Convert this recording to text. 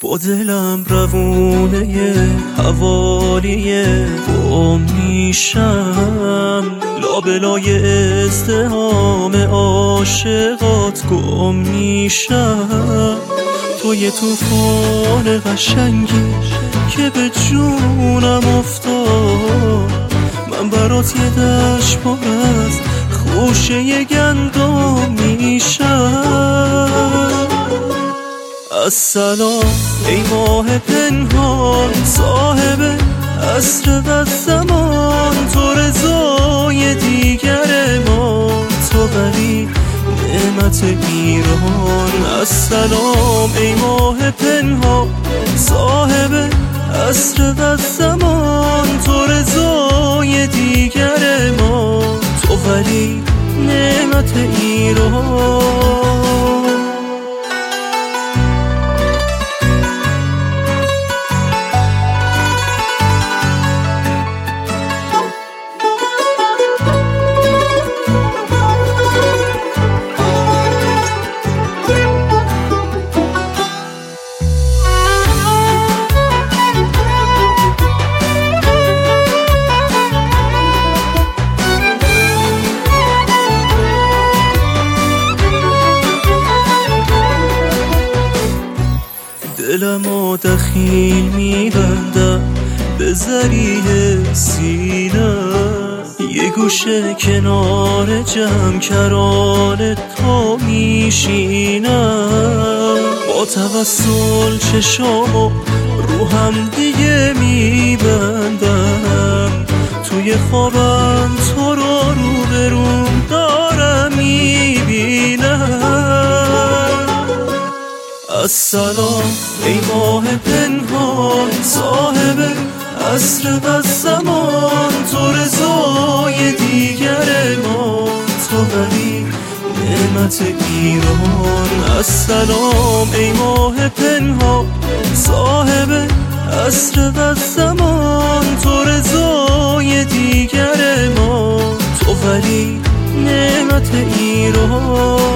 با دلم روونه حوالیه گم میشم، لابلای ازدحام عاشقات گم میشم. تو یه طوفان قشنگی که به جونم افتاد، من برات یه دشت پر از خوشه گندم میشم. السلام ای ماه پنهان، صاحب عصر و زمان، تو رضای دیگر ما، تو ولی نعمت ایران. السلام ای ماه پنهان، صاحب عصر و زمان، تو رضای دیگر ما، تو ولی نعمت ایران. دلمو دخیل میبندم به ذریح سینه، یه گوشه کنار جمع کران تو میشینم. با توسل چشامو رو هم دیگه میبندم، توی خوابم تو رو روبروم دارم میبینم. السلام ای ماه پنهان، صاحب عصر و زمان، تو رضای دیگر ما، تو ولی نعمت ایران. السلام ای ماه پنهان، صاحب عصر و زمان، تو رضای دیگر ما، تو ولی نعمت ایران.